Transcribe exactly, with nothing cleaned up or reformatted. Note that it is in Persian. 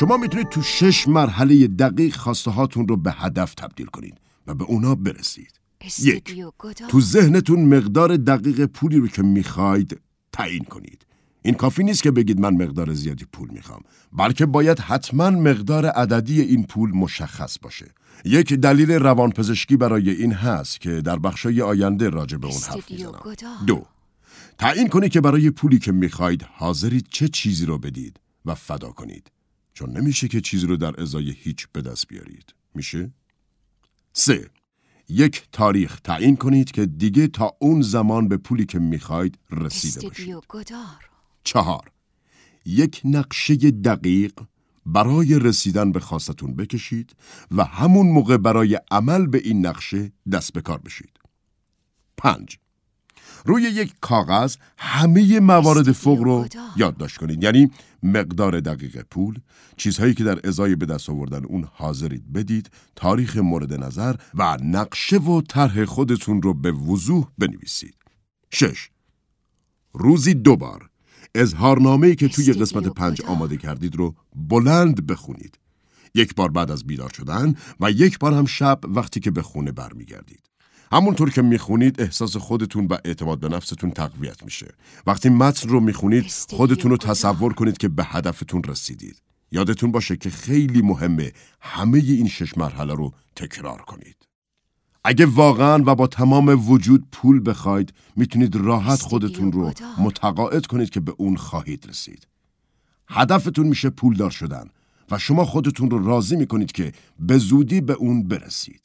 شما میتونید تو شش مرحله دقیق خواسته هاتون رو به هدف تبدیل کنید و به اونا برسید. یک، تو ذهنتون مقدار دقیق پولی رو که میخواید تعیین کنید. این کافی نیست که بگید من مقدار زیادی پول میخوام، بلکه باید حتما مقدار عددی این پول مشخص باشه. یک دلیل روانپزشکی برای این هست که در بخشای آینده راجع به اون حرف میزنم. دو، تعیین کنید که برای پولی که میخواید حاضرید چه چیزی رو بدید و فدا کنید. چون نمیشه که چیزی رو در ازای هیچ به دست بیارید. میشه؟ سه، یک تاریخ تعیین کنید که دیگه تا اون زمان به پولی که میخواید رسیده باشید. چهار، یک نقشه دقیق برای رسیدن به خواستتون بکشید و همون موقع برای عمل به این نقشه دست به کار بشید. پنج، روی یک کاغذ همه موارد فوق رو یادداشت کنید، یعنی مقدار دقیق پول، چیزهایی که در ازای به دست آوردن اون حاضرید بدید، تاریخ مورد نظر و نقشه و طرح خودتون رو به وضوح بنویسید. شش، روزی دو بار اظهارنامه‌ای که توی قسمت پنج آماده کردید رو بلند بخونید. یک بار بعد از بیدار شدن و یک بار هم شب وقتی که به خونه برمیگردید. همونطور که میخونید احساس خودتون و اعتماد به نفستون تقویت میشه. وقتی متن رو میخونید خودتون رو تصور کنید که به هدفتون رسیدید. یادتون باشه که خیلی مهمه همه این شش مرحله رو تکرار کنید. اگه واقعاً و با تمام وجود پول بخواید، میتونید راحت خودتون رو متقاعد کنید که به اون خواهید رسید. هدفتون میشه پولدار شدن و شما خودتون رو راضی میکنید که به زودی به اون برسید.